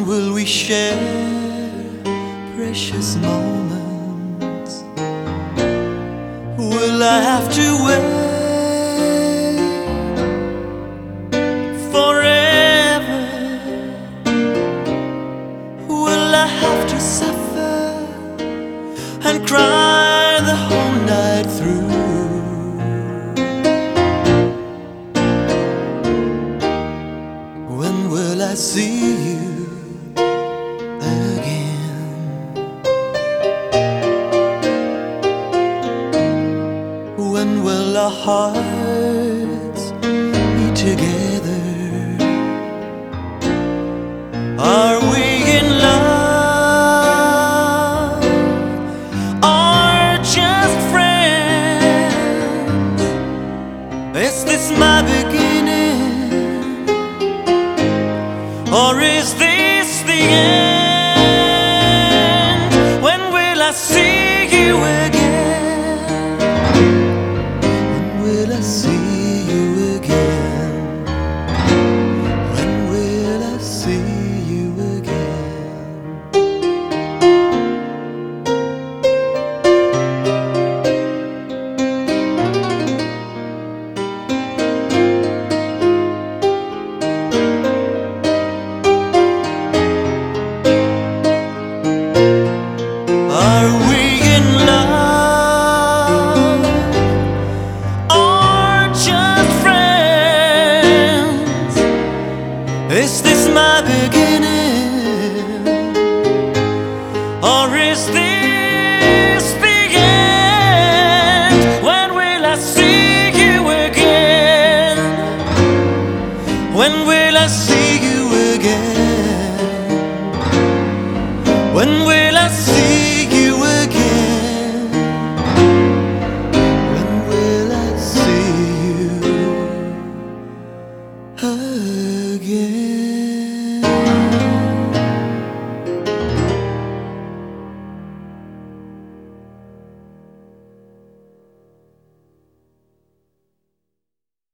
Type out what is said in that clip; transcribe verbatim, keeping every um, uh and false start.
will we share precious moments? Will I have to wait forever? Will I have to suffer and cry the whole night through? When will I see you again? When will our hearts be together? Are we in love or just friends? Is this my beginning, or is this the end? When will I see you again? When will I see you again? When will I see you again? Are we in love or just friends? Is this my beginning, or is this the end? When will I see you again? When will I see you again? When will I see you again? When will I see you again?